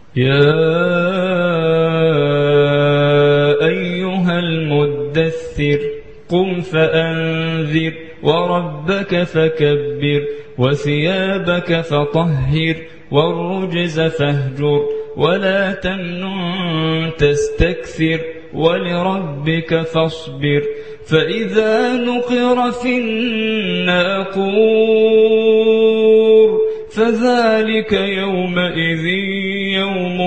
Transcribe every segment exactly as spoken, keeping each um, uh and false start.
يا أيها المدثر قم فأنذر وربك فكبر وثيابك فطهر والرجز فاهجر ولا تمنن تستكثر ولربك فاصبر فإذا نقر في الناقور فذلك يومئذ يوم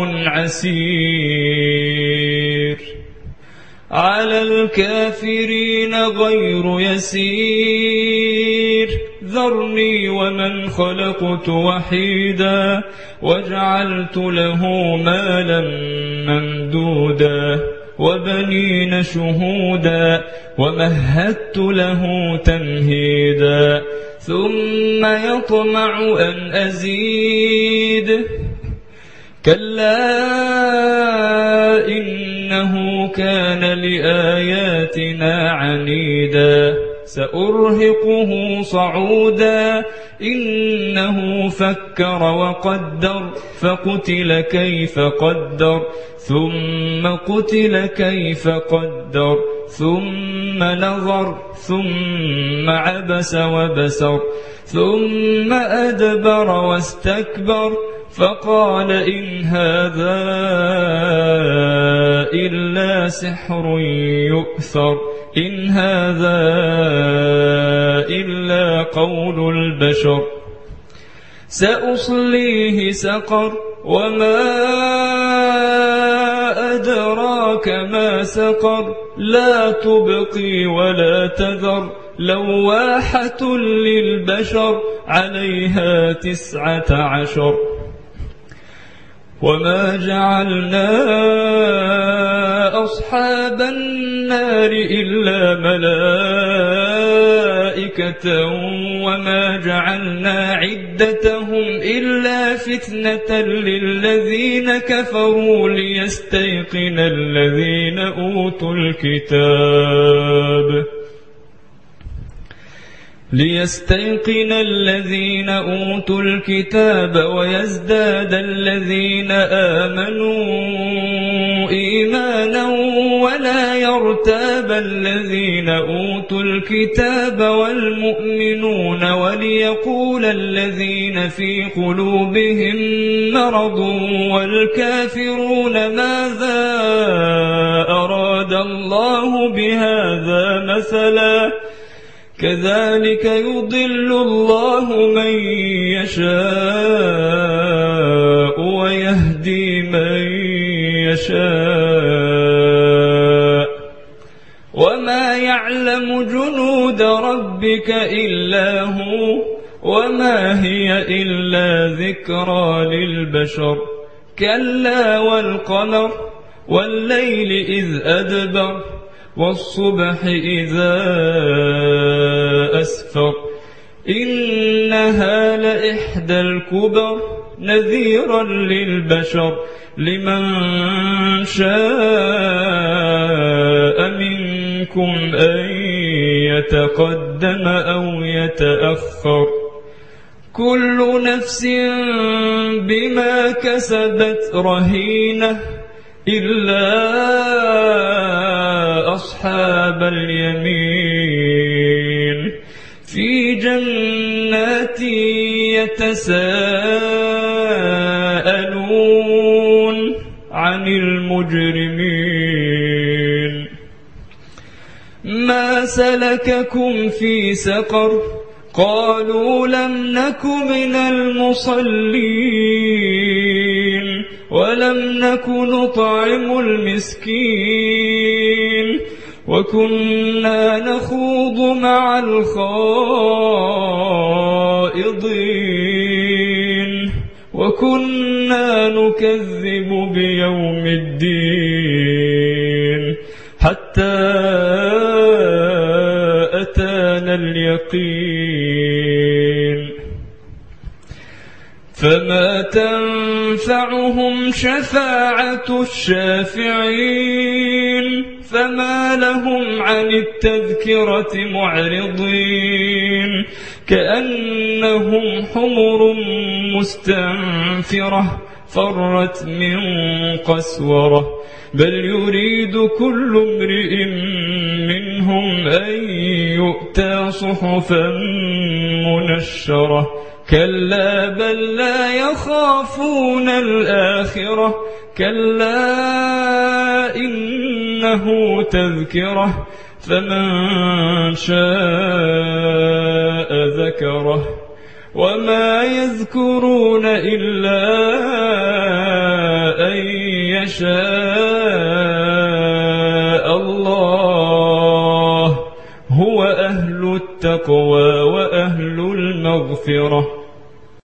عسير على الكافرين غير يسير ذرني ومن خلقت وحيدا وجعلت له مالا ممدودا وبنين شهودا ومهدت له تمهيدا ثم يطمع أن أزيد كلا إنه كان لآياتنا عنيدا سأرهقه صعودا إنه فكر وقدر فقتل كيف قدر ثم قتل كيف قدر ثم نظر ثم عبس وبسر ثم أدبر واستكبر فقال إن هذا إلا سحر يؤثر إن هذا إلا قول البشر سأصليه سقر وما أدراك ما سقر لا تبقي ولا تذر لواحة للبشر عليها تسعة عشر وما جعلنا أصحاب النار إلا ملائكة وما جعلنا عدتهم إلا فتنة للذين كفروا ليستيقن الذين أوتوا الكتاب ليستيقن الذين أوتوا الكتاب ويزداد الذين آمنوا إيمانا ولا يرتاب الذين أوتوا الكتاب والمؤمنون وليقول الذين في قلوبهم مرض والكافرون ماذا أراد الله بهذا مثلا كذلك يضل الله من يشاء ويهدي من يشاء وما يعلم جنود ربك إلا هو وما هي إلا ذكرى للبشر كلا والقمر والليل إذ أدبر والصبح إذا أسفر إنها لإحدى الكبر نذيرا للبشر لمن شاء منكم أن يتقدم أو يتأخر كل نفس بما كسبت رهينة إلا أصحاب اليمين في جنات يتساءلون عن المجرمين ما سلككم في سقر قالوا لم نك من المصلين ولم نك نطعم المسكين وكنا نخوض مع الخائضين وكنا نكذب بيوم الدين حتى أتانا اليقين فما تنفعهم شفاعة الشافعين فما لهم عن التذكرة معرضين كأنهم حمر مستنفرة فرت من قسورة بل يريد كل امرئ منهم أن يؤتى صحفا منشرة كلا بل لا يخافون الآخرة كلا إنه تذكرة فمن شاء ذكره وما يذكرون إلا أن يشاء الله هو أهل التقوى وأهل المغفرة.